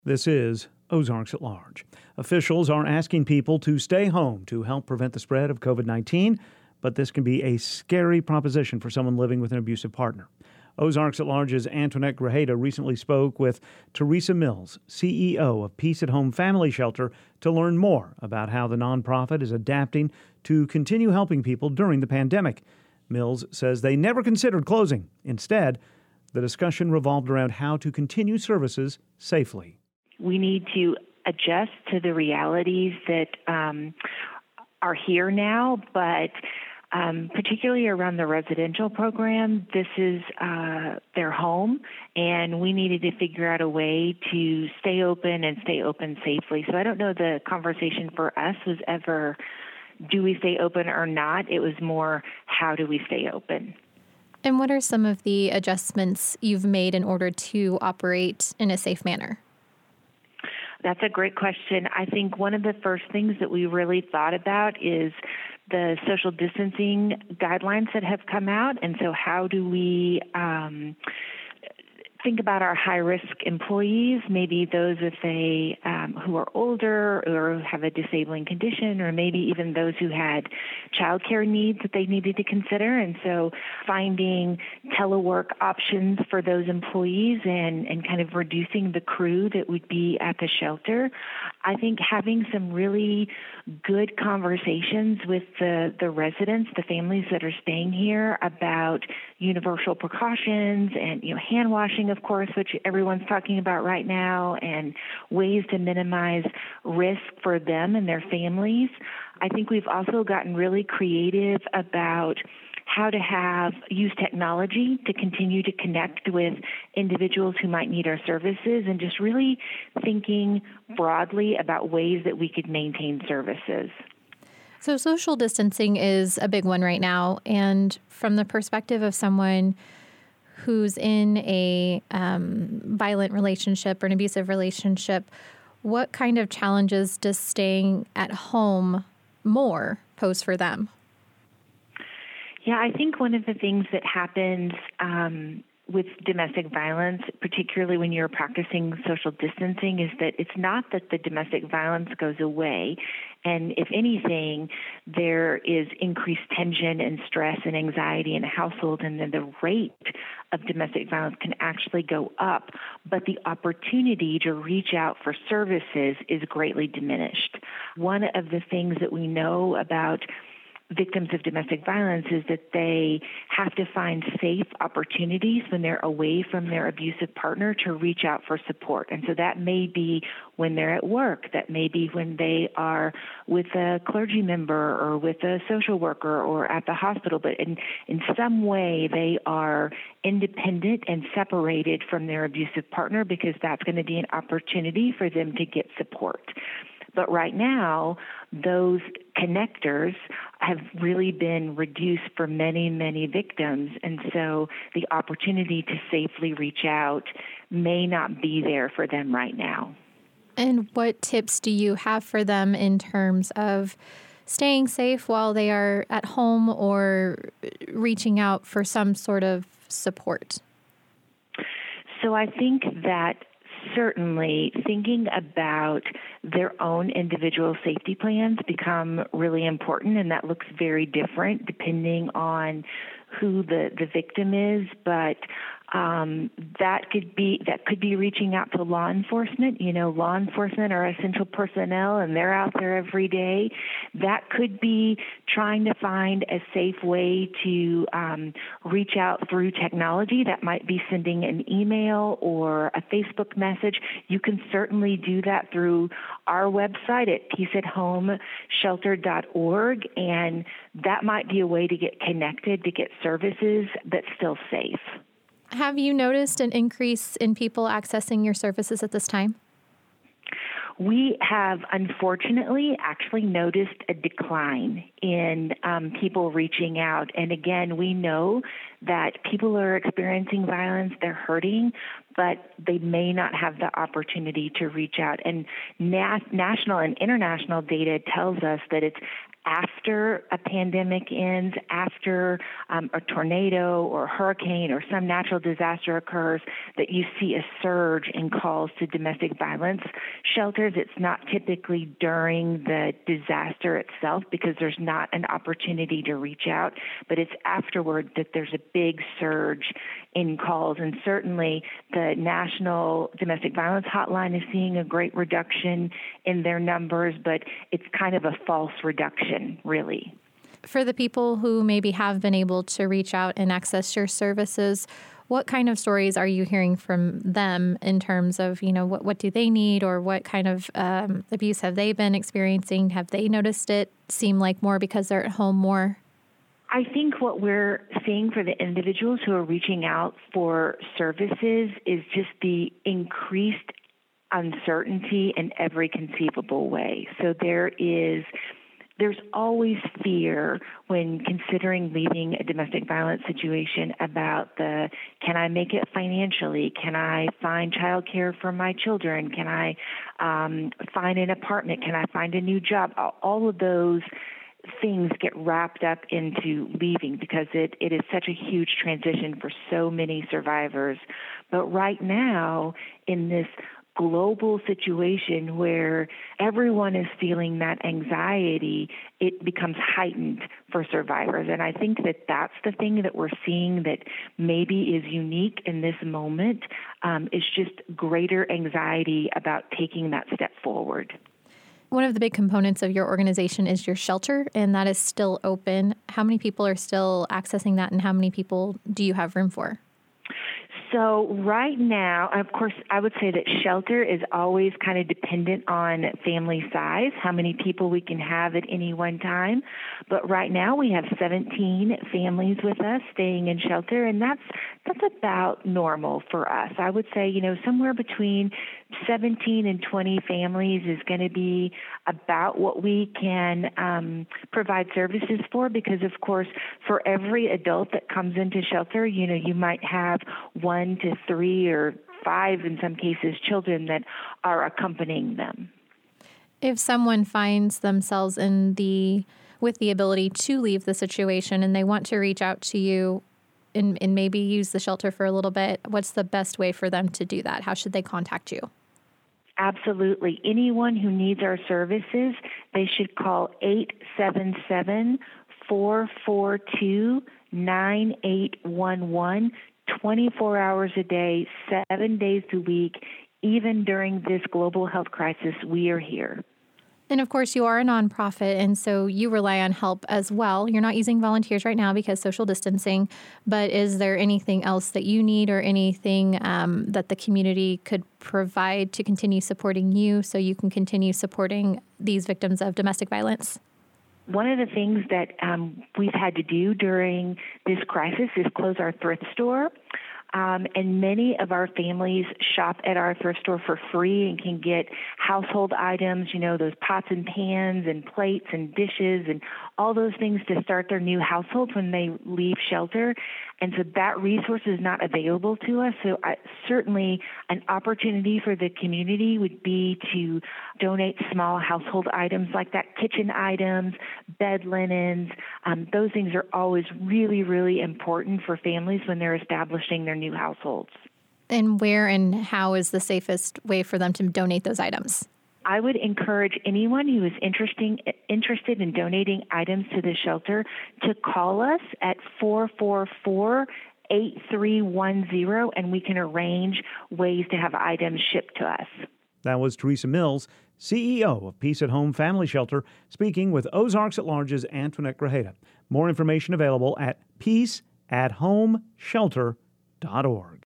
This is Ozarks at Large. Officials are asking people to stay home to help prevent the spread of COVID-19, but this can be a scary proposition for someone living with an abusive partner. Ozarks at Large's Antoinette Grajeda recently spoke with Teresa Mills, CEO of Peace at Home Family Shelter, to learn more about how the nonprofit is adapting to continue helping people during the pandemic. Mills says they never considered closing. Instead, the discussion revolved around how to continue services safely. We need to adjust to the realities that are here now, but particularly around the residential program, this is their home, and we needed to figure out a way to stay open and stay open safely. So I don't know the conversation for us was ever, do we stay open or not? It was more, how do we stay open? And what are some of the adjustments you've made in order to operate in a safe manner? That's a great question. I think one of the first things that we really thought about is the social distancing guidelines that have come out. And so how do we think about our high-risk employees, maybe those if they who are older or have a disabling condition, or maybe even those who had childcare needs that they needed to consider. And so finding telework options for those employees and kind of reducing the crew that would be at the shelter. I think having some really good conversations with the residents, the families that are staying here, about universal precautions and hand washing, of course, which everyone's talking about right now, and ways to minimize risk for them and their families. I think we've also gotten really creative about how to use technology to continue to connect with individuals who might need our services, and just really thinking broadly about ways that we could maintain services. So social distancing is a big one right now. And from the perspective of someone who's in a violent relationship or an abusive relationship, what kind of challenges does staying at home more pose for them? Yeah, I think one of the things that happens with domestic violence, particularly when you're practicing social distancing, is that it's not that the domestic violence goes away. And if anything, there is increased tension and stress and anxiety in a household, and then the rate of domestic violence can actually go up. But the opportunity to reach out for services is greatly diminished. One of the things that we know about victims of domestic violence is that they have to find safe opportunities when they're away from their abusive partner to reach out for support. And so that may be when they're at work, that may be when they are with a clergy member or with a social worker or at the hospital, but in some way they are independent and separated from their abusive partner, because that's going to be an opportunity for them to get support. But right now, those connectors have really been reduced for many, many victims. And so the opportunity to safely reach out may not be there for them right now. And what tips do you have for them in terms of staying safe while they are at home or reaching out for some sort of support? So I think that certainly thinking about their own individual safety plans become really important, and that looks very different depending on who the victim is. But that could be reaching out to law enforcement. Law enforcement are essential personnel, and they're out there every day. That could be trying to find a safe way to reach out through technology. That might be sending an email or a Facebook message. You can certainly do that through our website at peaceathomeshelter.org, and that might be a way to get connected, to get services that's still safe. Have you noticed an increase in people accessing your services at this time? We have, unfortunately, actually noticed a decline in people reaching out. And again, we know that people are experiencing violence, they're hurting, but they may not have the opportunity to reach out. And national and international data tells us that it's after a pandemic ends, after a tornado or hurricane or some natural disaster occurs, that you see a surge in calls to domestic violence shelters. It's not typically during the disaster itself because there's not an opportunity to reach out, but it's afterward that there's a big surge in calls. And certainly the National Domestic Violence Hotline is seeing a great reduction in their numbers, but it's kind of a false reduction, really. For the people who maybe have been able to reach out and access your services, what kind of stories are you hearing from them in terms of, what do they need, or what kind of abuse have they been experiencing? Have they noticed it seem like more because they're at home more? I think what we're seeing for the individuals who are reaching out for services is just the increased uncertainty in every conceivable way. So there's always fear when considering leaving a domestic violence situation about can I make it financially? Can I find childcare for my children? Can I find an apartment? Can I find a new job? All of those things get wrapped up into leaving because it is such a huge transition for so many survivors. But right now, in this global situation where everyone is feeling that anxiety, it becomes heightened for survivors. And I think that that's the thing that we're seeing that maybe is unique in this moment, is just greater anxiety about taking that step forward. One of the big components of your organization is your shelter, and that is still open. How many people are still accessing that, and how many people do you have room for? So right now, of course, I would say that shelter is always kind of dependent on family size, how many people we can have at any one time. But right now we have 17 families with us staying in shelter, and that's about normal for us. I would say, somewhere between 17 and 20 families is going to be about what we can provide services for, because, of course, for every adult that comes into shelter, you might have 1 to 3 or 5, in some cases, children that are accompanying them. If someone finds themselves with the ability to leave the situation and they want to reach out to you and maybe use the shelter for a little bit, what's the best way for them to do that? How should they contact you? Absolutely. Anyone who needs our services, they should call 877-442-9811, 24 hours a day, 7 days a week. Even during this global health crisis, we are here. And of course, you are a nonprofit, and so you rely on help as well. You're not using volunteers right now because social distancing, but is there anything else that you need or anything that the community could provide to continue supporting you so you can continue supporting these victims of domestic violence? One of the things that we've had to do during this crisis is close our thrift store. And many of our families shop at our thrift store for free and can get household items, those pots and pans and plates and dishes and all those things to start their new households when they leave shelter. And so that resource is not available to us. So certainly an opportunity for the community would be to donate small household items like that, kitchen items, bed linens. Those things are always really, really important for families when they're establishing their new households. And where and how is the safest way for them to donate those items? I would encourage anyone who is interested in donating items to the shelter to call us at 444-8310, and we can arrange ways to have items shipped to us. That was Teresa Mills, CEO of Peace at Home Family Shelter, speaking with Ozarks at Large's Antoinette Grajeda. More information available at peaceathomeshelter.org.